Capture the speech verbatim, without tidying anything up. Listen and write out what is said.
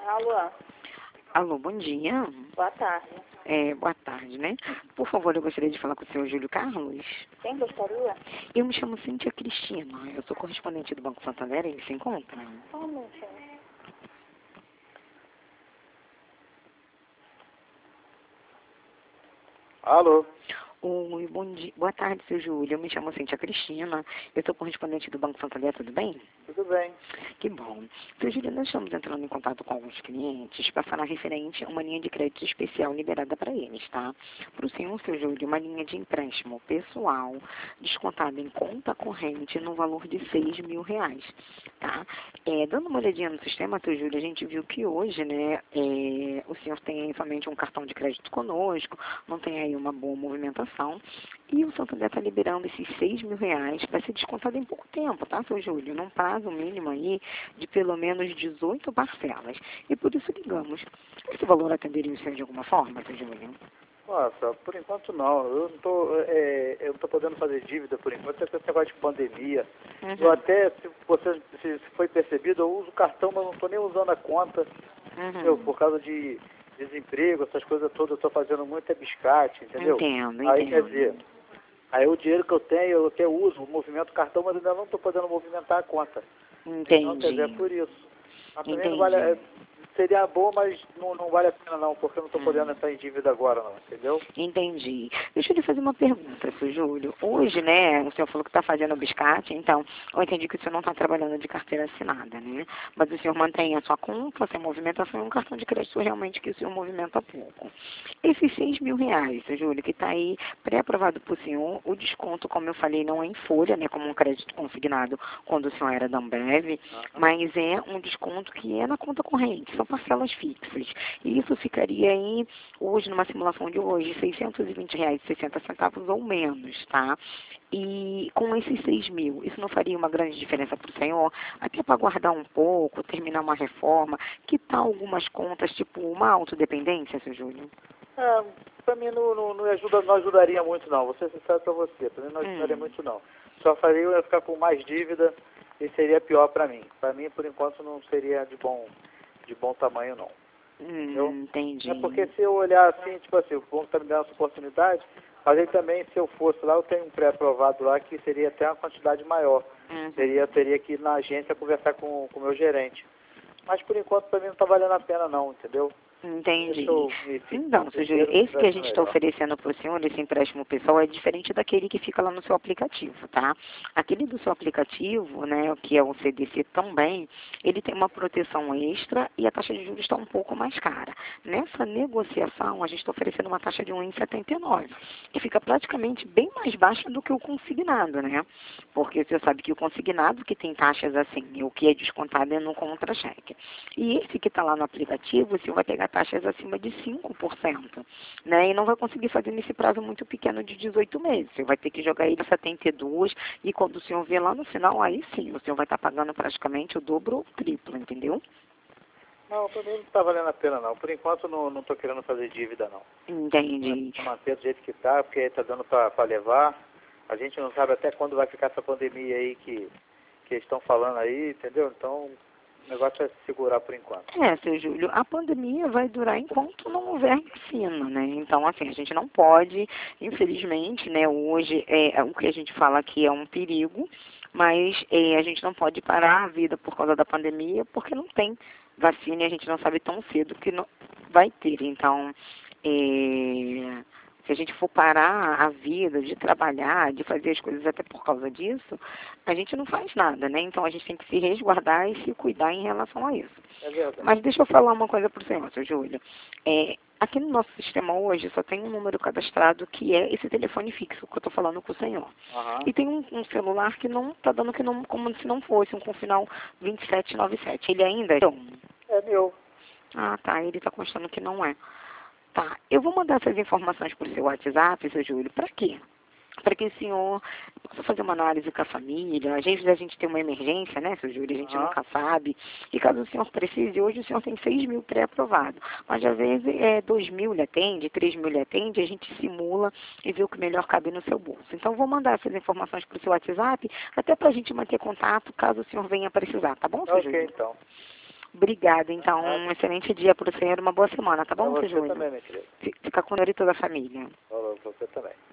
Alô, Alô, bom dia. boa tarde. É, boa tarde, né? Por favor, eu gostaria de falar com o senhor Júlio Carlos. Quem gostaria? Eu me chamo Cíntia Cristina. Eu sou correspondente do Banco Santander. Ele se encontra? Só um minutinho. Alô? Oi, bom dia. Boa tarde, seu Júlio. Eu me chamo Cíntia Cristina. Eu sou correspondente do Banco Santander. Tudo bem? Tudo bem. Que bom. Seu Júlio, nós estamos entrando em contato com alguns clientes para falar referente a uma linha de crédito especial liberada para eles, tá? Para o senhor, seu Júlio, uma linha de empréstimo pessoal descontada em conta corrente no valor de seis mil reais, tá? É, dando uma olhadinha no sistema, seu Júlio, a gente viu que hoje, né, é, o senhor tem somente um cartão de crédito conosco, não tem aí uma boa movimentação, e o Santander está liberando esses seis mil reais para ser descontado em pouco tempo, tá, seu Júlio? Num prazo mínimo aí de pelo menos dezoito parcelas. E por isso ligamos. Esse valor atenderia o senhor de alguma forma, seu Júlio? Nossa, por enquanto não. Eu não tô, é, eu não tô podendo fazer dívida por enquanto, até com esse negócio de pandemia. Uhum. Eu até, se você se foi percebido, eu uso o cartão, mas não estou nem usando a conta. Uhum. Eu, por causa de desemprego, essas coisas todas, eu estou fazendo muito é biscate, entendeu? Entendo, Aí entendo. quer dizer, aí o dinheiro que eu tenho, eu até uso, o movimento cartão, mas ainda não estou podendo movimentar a conta. Então, quer dizer, é Entendi. por isso. Mas também Entendi. não vale, é, seria bom, mas não, não vale a pena não, porque eu não estou Hum. podendo entrar em dívida agora não, entendeu? Entendi. Deixa eu lhe fazer uma pergunta, seu Júlio. Hoje, né, o senhor falou que está fazendo o biscate, então, eu entendi que o senhor não está trabalhando de carteira assinada, né? Mas o senhor mantém a sua conta, a sua movimentação e um cartão de crédito realmente que o senhor movimenta pouco. Esses seis mil reais, seu Júlio, que está aí pré-aprovado por senhor, o desconto, como eu falei, não é em folha, né, como um crédito consignado quando o senhor era da Ambev, mas é um desconto que é na conta corrente, são parcelas fixas. E isso ficaria aí, hoje, numa simulação de hoje, seiscentos e vinte reais e sessenta centavos ou menos, tá? E com esses seis mil, isso não faria uma grande diferença para o senhor? Até para guardar um pouco, terminar uma reforma, que tal algumas contas, tipo uma autodependência, seu Júlio? É, para mim não, não, não, ajuda, não ajudaria muito não, vou ser sincero para você, para mim não ajudaria Hum. muito não. Só faria eu ia ficar com mais dívida e seria pior para mim. Para mim, por enquanto, não seria de bom, de bom tamanho não. Hum, entendi. É porque se eu olhar assim, tipo assim, o banco está me dando essa oportunidade, mas aí também, se eu fosse lá, eu tenho um pré-aprovado lá que seria até uma quantidade maior. Uhum. Seria, teria que ir na agência conversar com o meu gerente. Mas por enquanto para mim não está valendo a pena não, entendeu? Entendi. Deixa eu me fi- Então, seu Júlio, dinheiro esse que a gente está melhor. oferecendo para o senhor, esse empréstimo pessoal, é diferente daquele que fica lá no seu aplicativo, tá? Aquele do seu aplicativo, né, que é o C D C também, ele tem uma proteção extra e a taxa de juros está um pouco mais cara. Nessa negociação, a gente está oferecendo uma taxa de um vírgula setenta e nove, que fica praticamente bem mais baixa do que o consignado, né? Porque você sabe que o consignado que tem taxas assim, o que é descontado é no contra-cheque. E esse que está lá no aplicativo, o senhor vai pegar taxas acima de cinco por cento, né? E não vai conseguir fazer nesse prazo muito pequeno de dezoito meses. Você vai ter que jogar ele setenta e dois e quando o senhor vê lá no final, aí sim, o senhor vai estar pagando praticamente o dobro ou o triplo, entendeu? Não, para mim não está valendo a pena não. Por enquanto não não estou querendo fazer dívida não. Entendi. Vou manter do jeito que está, porque está dando para levar. A gente não sabe até quando vai ficar essa pandemia aí que, que eles estão falando aí, entendeu? Então o negócio é se segurar por enquanto. É, seu Júlio, a pandemia vai durar enquanto não houver vacina, né? Então, assim, a gente não pode, infelizmente, né, hoje é, o que a gente fala aqui é um perigo, mas é, a gente não pode parar a vida por causa da pandemia, porque não tem vacina e a gente não sabe tão cedo que não vai ter. Então, é, se a gente for parar a vida de trabalhar, de fazer as coisas até por causa disso, a gente não faz nada, né? Então a gente tem que se resguardar e se cuidar em relação a isso. É verdade. Mas deixa eu falar uma coisa para o senhor, seu Júlio. É, aqui no nosso sistema hoje só tem um número cadastrado que é esse telefone fixo que eu estou falando com o senhor. Aham. E tem um, um celular que não está dando que não, como se não fosse, um com final vinte e sete noventa e sete. Ele ainda é? É meu. Ah, tá. Ele está constando que não é. Tá, eu vou mandar essas informações por seu WhatsApp, seu Júlio, para quê? Para que o senhor possa fazer uma análise com a família. Às vezes a gente tem uma emergência, né, seu Júlio? A gente Aham. nunca sabe. E caso o senhor precise, hoje o senhor tem seis mil pré-aprovado. Mas às vezes é dois mil lhe atende, três mil lhe atende, a gente simula e vê o que melhor cabe no seu bolso. Então vou mandar essas informações para o seu WhatsApp, até para a gente manter contato caso o senhor venha precisar, tá bom, seu Ok, Júlio? então. Obrigada, então. Um excelente dia para o senhor, uma boa semana, tá bom, Pra seu você Júlio? também, minha querida. Fica com ele e toda a família. Falou, pra você também.